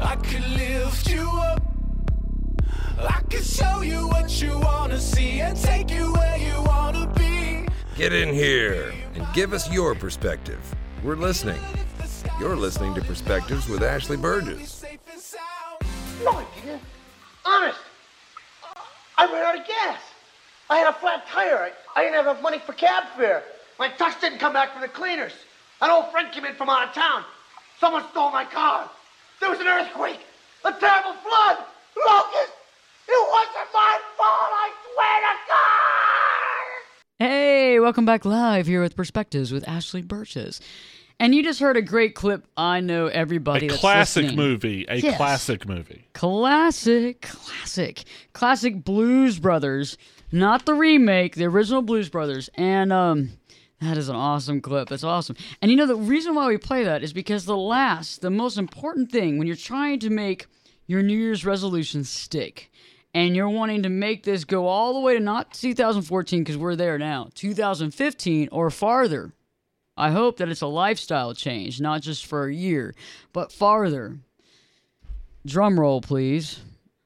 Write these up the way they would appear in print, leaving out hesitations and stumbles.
I could lift you up. I could show you what you wanna see and take you where you wanna be. Get in here and give us your perspective. We're listening. You're listening to Perspectives with Ashley Burgess. No, I didn't. Honest. I ran out of gas. I had a flat tire. I didn't have enough money for cab fare. My tux didn't come back from the cleaners. An old friend came in from out of town. Someone stole my car. There was an earthquake. A terrible flood. Locust. It wasn't my fault, I swear to God! Hey, welcome back live here with Perspectives with Ashley Burgess. And you just heard a great clip. I know everybody that's listening. Classic movie. Classic Blues Brothers. Not the remake, the original Blues Brothers. And that is an awesome clip. That's awesome. And you know, the reason why we play that is because the most important thing when you're trying to make your New Year's resolution stick, and you're wanting to make this go all the way to not 2014, because we're there now, 2015 or farther. I hope that it's a lifestyle change, not just for a year, but farther. Drum roll, please.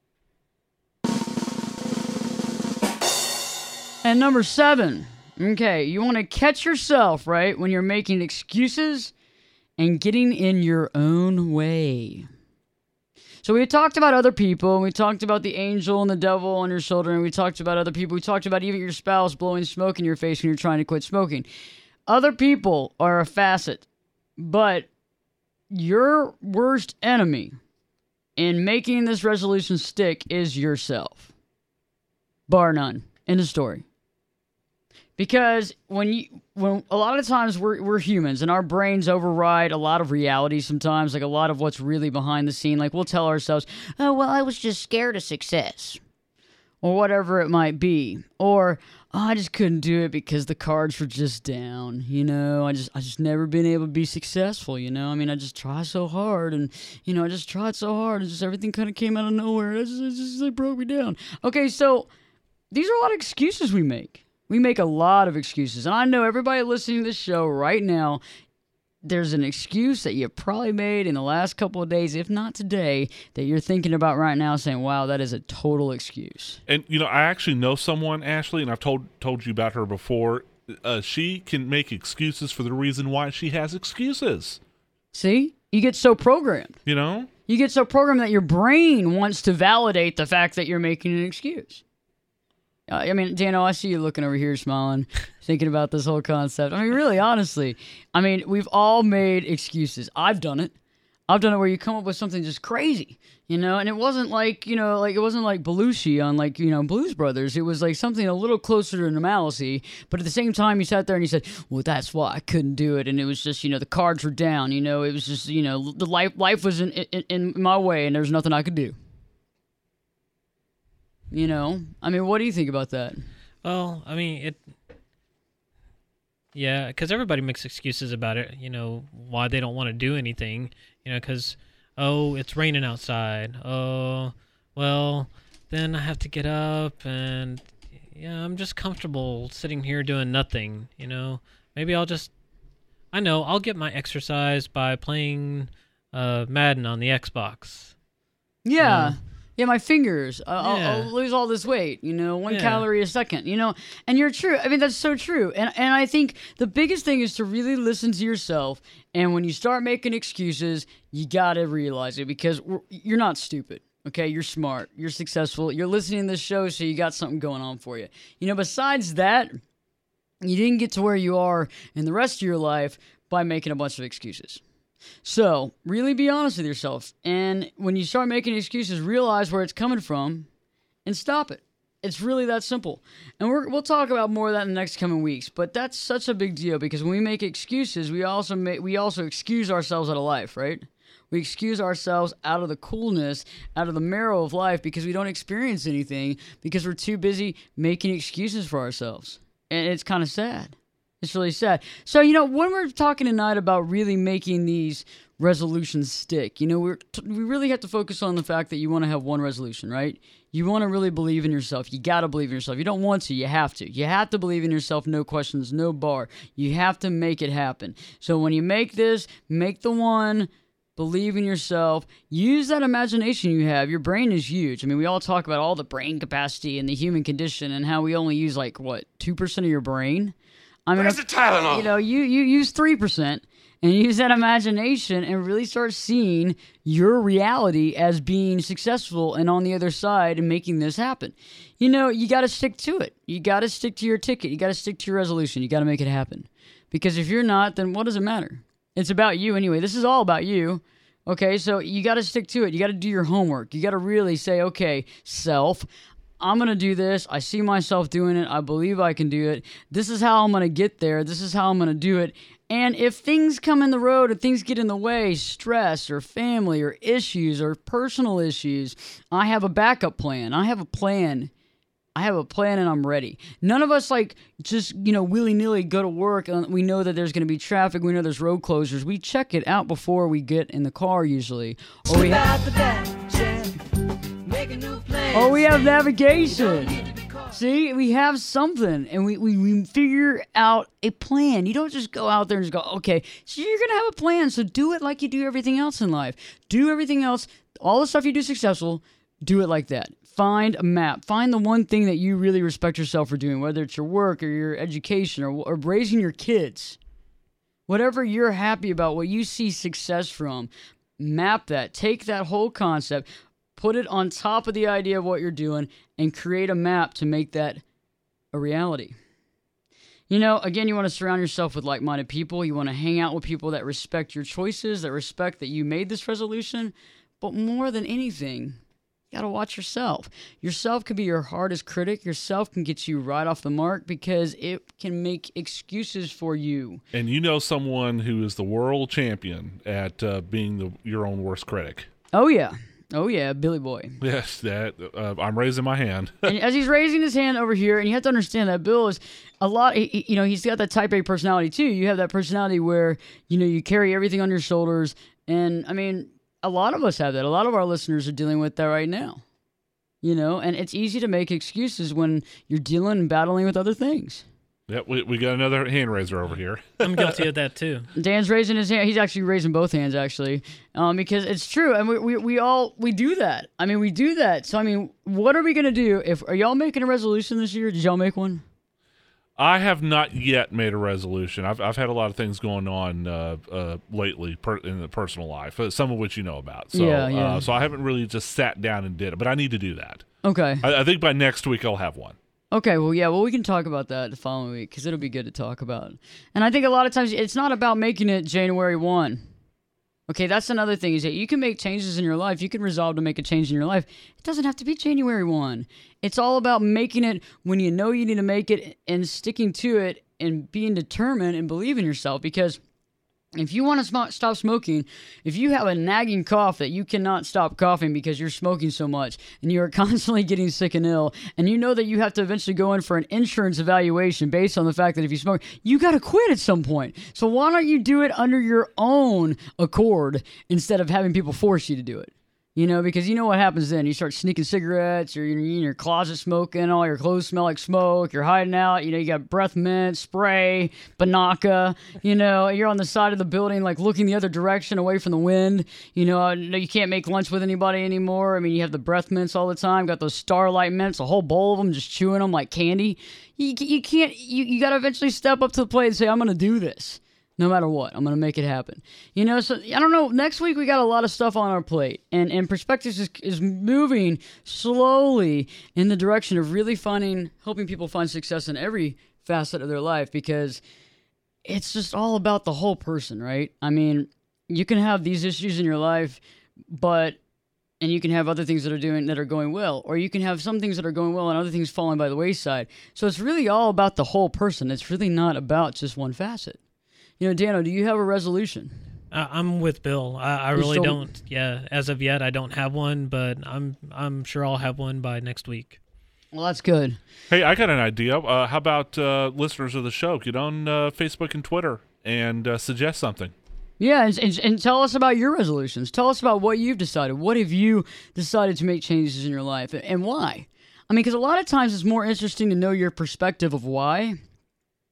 And number 7. Okay, you want to catch yourself, right, when you're making excuses and getting in your own way. So we talked about other people, and we talked about the angel and the devil on your shoulder, and we talked about other people. We talked about even your spouse blowing smoke in your face when you're trying to quit smoking. Other people are a facet, but your worst enemy in making this resolution stick is yourself. Bar none. End of story. Because when a lot of times we're humans and our brains override a lot of reality sometimes, like a lot of what's really behind the scene. Like we'll tell ourselves, oh, well, I was just scared of success. Or whatever it might be. Or, oh, I just couldn't do it because the cards were just down, you know. I just never been able to be successful, you know. I mean, I just tried so hard, and, you know, I just tried so hard, and just everything kind of came out of nowhere. It just broke me down. Okay, so these are a lot of excuses we make. We make a lot of excuses. And I know everybody listening to this show right now, there's an excuse that you probably made in the last couple of days, if not today, that you're thinking about right now saying, wow, that is a total excuse. And, you know, I actually know someone, Ashley, and I've told you about her before. She can make excuses for the reason why she has excuses. See? You get so programmed. You know? You get so programmed that your brain wants to validate the fact that you're making an excuse. I mean, Dano, I see you looking over here smiling, thinking about this whole concept. I mean, really, honestly, I mean, we've all made excuses. I've done it. I've done it where you come up with something just crazy, you know, and it wasn't like, you know, like it wasn't like Belushi on like, you know, Blues Brothers. It was like something a little closer to normalcy, but at the same time you sat there and you said, well, that's why I couldn't do it. And it was just, you know, the cards were down, you know, it was just, you know, the life was in my way and there's nothing I could do. You know, I mean, what do you think about that? Well, I mean, yeah, because everybody makes excuses about it, you know, why they don't want to do anything, you know, because, oh, it's raining outside. Oh, well, then I have to get up and, yeah, I'm just comfortable sitting here doing nothing, you know. Maybe I'll get my exercise by playing Madden on the Xbox. Yeah. Yeah, my fingers. I'll lose all this weight, you know, 1 calorie a second, you know. And you're true. I mean, that's so true. And I think the biggest thing is to really listen to yourself. And when you start making excuses, you got to realize it because you're not stupid, okay? You're smart. You're successful. You're listening to this show, so you got something going on for you. You know, besides that, you didn't get to where you are in the rest of your life by making a bunch of excuses. So, really be honest with yourself. And when you start making excuses, realize where it's coming from and stop it. It's really that simple. And we'll talk about more of that in the next coming weeks. But that's such a big deal because when we make excuses, we also excuse ourselves out of life, right? We excuse ourselves out of the coolness, out of the marrow of life because we don't experience anything because we're too busy making excuses for ourselves. And it's kind of sad. It's really sad. So, you know, when we're talking tonight about really making these resolutions stick, you know, we really have to focus on the fact that you want to have one resolution, right? You want to really believe in yourself. You got to believe in yourself. You don't want to. You have to. You have to believe in yourself. No questions, no bar. You have to make it happen. So when you make this, make the one, Believe in yourself. Use that imagination you have. Your brain is huge. I mean, we all talk about all the brain capacity and the human condition and how we only use 2% of your brain. I mean, Where's the Tylenol? You know, you use 3% and use that imagination and really start seeing your reality as being successful and on the other side and making this happen. You know, you got to stick to it. You got to stick to your ticket. You got to stick to your resolution. You got to make it happen. Because if you're not, then what does it matter? It's about you anyway. This is all about you. Okay, so you got to stick to it. You got to do your homework. You got to really say, okay, self, I'm going to do this. I see myself doing it. I believe I can do it. This is how I'm going to get there. This is how I'm going to do it. And if things come in the road or things get in the way, stress or family or issues or personal issues, I have a backup plan. I have a plan. And I'm ready. None of us just, willy-nilly go to work and we know that there's going to be traffic. We know there's road closures. We check it out before we get in the car usually. Or we have navigation. See, we have something and we figure out a plan. You don't just go out there and just go, okay, so you're going to have a plan. So do it like you do everything else in life. Do everything else. All the stuff you do successful, do it like that. Find a map. Find the one thing that you really respect yourself for doing, whether it's your work or your education or raising your kids. Whatever you're happy about, what you see success from, map that. Take that whole concept, put it on top of the idea of what you're doing, and create a map to make that a reality. You know, again, you want to surround yourself with like-minded people. You want to hang out with people that respect your choices, that respect that you made this resolution. But more than anything, you got to watch yourself. Yourself can be your hardest critic. Yourself can get you right off the mark because it can make excuses for you. And you know someone who is the world champion at being your own worst critic. Oh, yeah. Oh, yeah, Billy Boy. Yes, I'm raising my hand. And as he's raising his hand over here, and you have to understand that Bill is a lot, he's got that type A personality too. You have that personality where, you carry everything on your shoulders. And, I mean, a lot of us have that. A lot of our listeners are dealing with that right now. And it's easy to make excuses when you're dealing and battling with other things. Yep, we got another hand raiser over here. I'm guilty of that too. Dan's raising his hand. He's actually raising both hands, actually, because it's true, and we do that. I mean, we do that. So, I mean, what are we gonna do? Are y'all making a resolution this year? Did y'all make one? I have not yet made a resolution. I've had a lot of things going on lately in the personal life, some of which you know about. So, yeah. So I haven't really just sat down and did it, but I need to do that. Okay. I think by next week I'll have one. Okay, well, yeah, we can talk about that the following week because it'll be good to talk about. And I think a lot of times it's not about making it January 1. Okay, that's another thing is that you can make changes in your life. You can resolve to make a change in your life. It doesn't have to be January 1. It's all about making it when you know you need to make it and sticking to it and being determined and believing in yourself because if you want to stop smoking, if you have a nagging cough that you cannot stop coughing because you're smoking so much and you are constantly getting sick and ill, and you know that you have to eventually go in for an insurance evaluation based on the fact that if you smoke, you got to quit at some point. So why don't you do it under your own accord instead of having people force you to do it? Because you know what happens then. You start sneaking cigarettes, or you're in your closet smoking, all your clothes smell like smoke, you're hiding out, you got breath mint, spray, Banaka, you're on the side of the building, like looking the other direction away from the wind. You can't make lunch with anybody anymore. I mean, you have the breath mints all the time, got those Starlight mints, a whole bowl of them, just chewing them like candy. You can't, you got to eventually step up to the plate and say, I'm going to do this. No matter what, I'm going to make it happen. So I don't know. Next week, we got a lot of stuff on our plate. And Perspectives is moving slowly in the direction of really helping people find success in every facet of their life because it's just all about the whole person, right? I mean, you can have these issues in your life, and you can have other things that are going well, or you can have some things that are going well and other things falling by the wayside. So it's really all about the whole person. It's really not about just one facet. Dano, do you have a resolution? I'm with Bill. I really don't. Yeah, as of yet, I don't have one, but I'm sure I'll have one by next week. Well, that's good. Hey, I got an idea. How about listeners of the show get on Facebook and Twitter and suggest something? Yeah, and tell us about your resolutions. Tell us about what you've decided. What have you decided to make changes in your life, and why? I mean, because a lot of times it's more interesting to know your perspective of why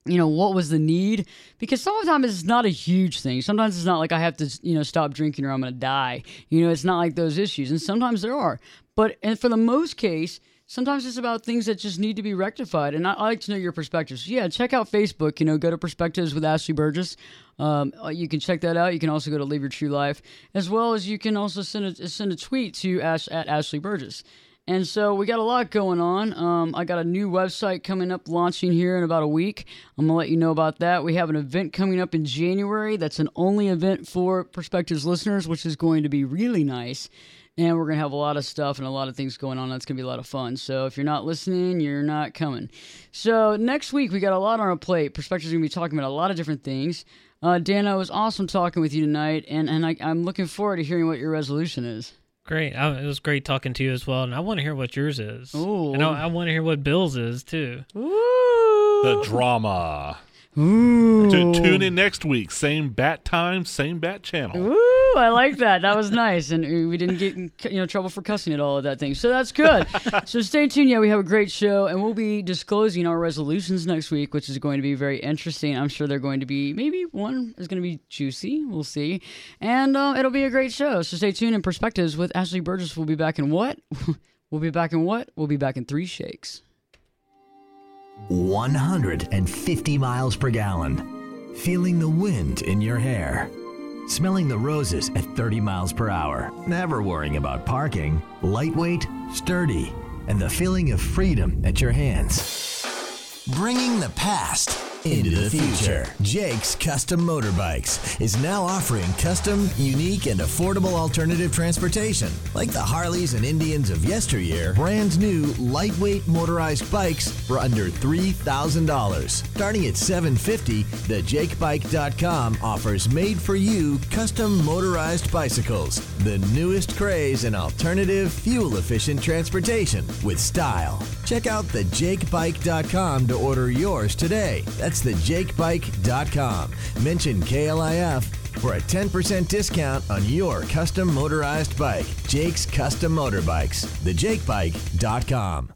what was the need? Because sometimes it's not a huge thing. Sometimes it's not like I have to, stop drinking or I'm going to die. It's not like those issues. And sometimes there are. And for the most case, sometimes it's about things that just need to be rectified. And I like to know your perspectives. So yeah, check out Facebook. Go to Perspectives with Ashley Burgess. You can check that out. You can also go to Live Your True Life, as well as you can also send a tweet to at Ashley Burgess. And so we got a lot going on. I got a new website coming up, launching here in about a week. I'm going to let you know about that. We have an event coming up in January. That's an only event for Perspectives listeners, which is going to be really nice. And we're going to have a lot of stuff and a lot of things going on. That's going to be a lot of fun. So if you're not listening, you're not coming. So next week, we got a lot on our plate. Perspectives is going to be talking about a lot of different things. Dana, it was awesome talking with you tonight. And I'm looking forward to hearing what your resolution is. Great. It was great talking to you as well. And I want to hear what yours is. Ooh. And I want to hear what Bill's is, too. Ooh. The drama. Ooh. Tune in next week. Same bat time, same bat channel. Ooh, I like that. That was nice. And we didn't get in trouble for cussing at all of that thing. So that's good. So stay tuned. Yeah, we have a great show. And we'll be disclosing our resolutions next week, which is going to be very interesting. I'm sure they're going to be, maybe one is going to be juicy. We'll see. And it'll be a great show. So stay tuned. In Perspectives with Ashley Burgess. We'll be back in what? We'll be back in 3 shakes. 150 miles per gallon. Feeling the wind in your hair. Smelling the roses at 30 miles per hour. Never worrying about parking. Lightweight, sturdy, and the feeling of freedom at your hands. Bringing the past into the future. Jake's Custom Motorbikes is now offering custom, unique, and affordable alternative transportation. Like the Harleys and Indians of yesteryear, brand new, lightweight motorized bikes for under $3,000. Starting at $750, thejakebike.com offers made-for-you custom motorized bicycles. The newest craze in alternative, fuel-efficient transportation with style. Check out thejakebike.com to order yours today. That's thejakebike.com. Mention KLIF for a 10% discount on your custom motorized bike. Jake's Custom Motorbikes. Thejakebike.com.